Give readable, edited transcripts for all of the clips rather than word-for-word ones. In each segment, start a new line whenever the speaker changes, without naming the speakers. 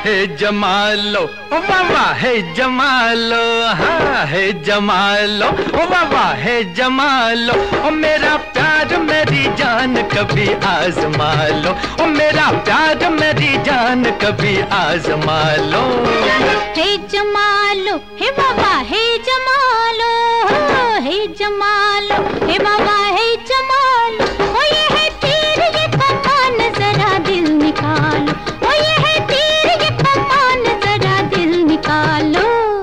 है जमालो, वाह है जमालो, हाँ है जमालो, वाह है जमालो। ओ मेरा प्यार मेरी जान कभी आजमा लो, ओ मेरा प्यार मेरी जान कभी आजमा लो।
है जमालो, हे बाबा है जमालो, है जमालो, हे बाबा है जमालो। ओ ये है तीर ये कमान जरा दिल निकालो, ओ ये है तीर ये कमान जरा दिल निकालो।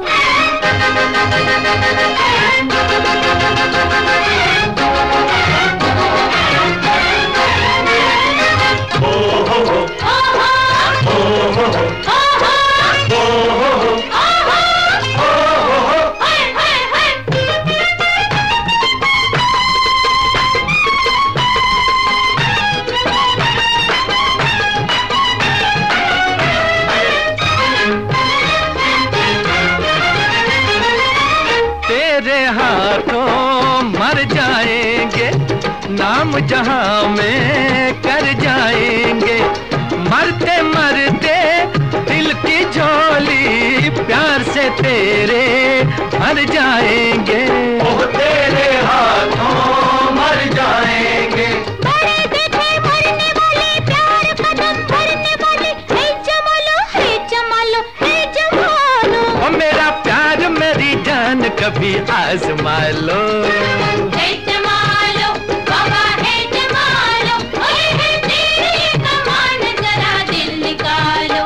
तेरे हाथों मर जाएंगे, नाम जहां में कर जाएंगे। मरते मरते दिल की झोली प्यार से तेरे भर जाएंगे। ओह तेरे हाथों मर जाएंगे।
बड़े बेटे मरने वाले प्यार कदम भरने वाले, है जमालो, है जमालो, है जमालो।
ओ मेरा प्यार मेरी जान कभी आजमा लो।
है जमालो, बाबा है जमालो, ओ ये है तीर ये कमान जरा दिल निकालो।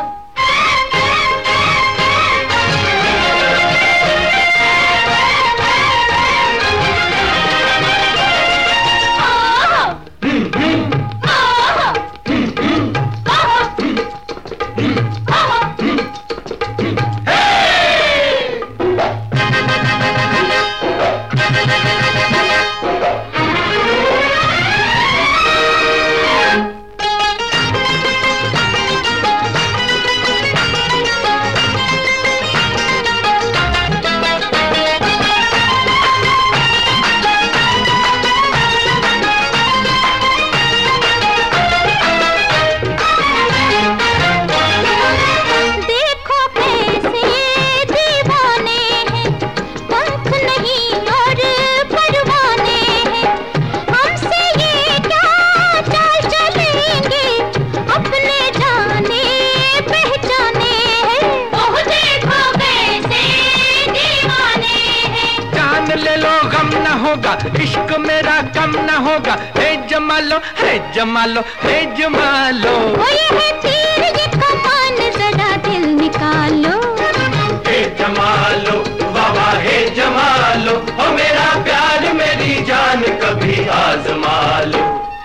इश्क मेरा कम न होगा, है जमालो, है जमालो, है जमालो।
ओ ये है तीर ये कमान जरा दिल निकालो।
है जमालो, बाबा है जमालो, ओ मेरा प्यार मेरी जान कभी आजमा लो।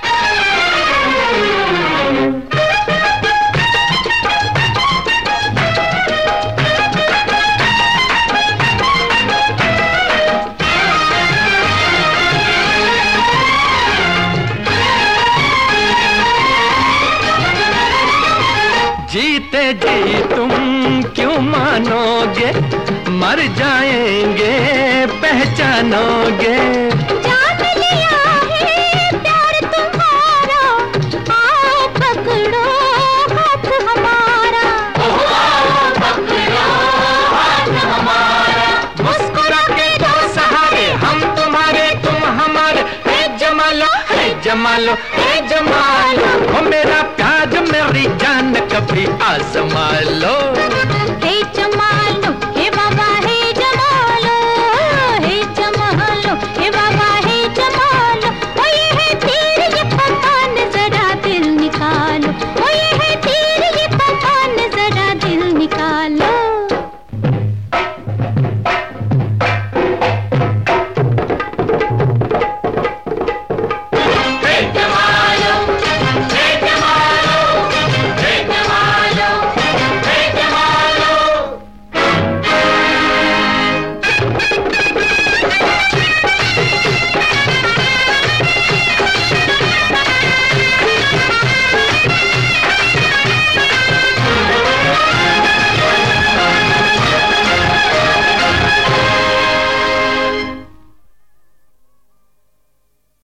जीते जी तुम क्यों मानोगे, मर जाएंगे पहचानोगे।
जान लिया है प्यार तुम्हारा, आओ पकड़ो हाथ हमारा, आओ पकड़ो हाथ हमारा।
मुस्कुरा के दो सहारे, हम तुम्हारे तुम हमारे, है जमालो, है जमालो, है जमालो। ओ मेरा प्यार मेरी जान कभी आजमा लो।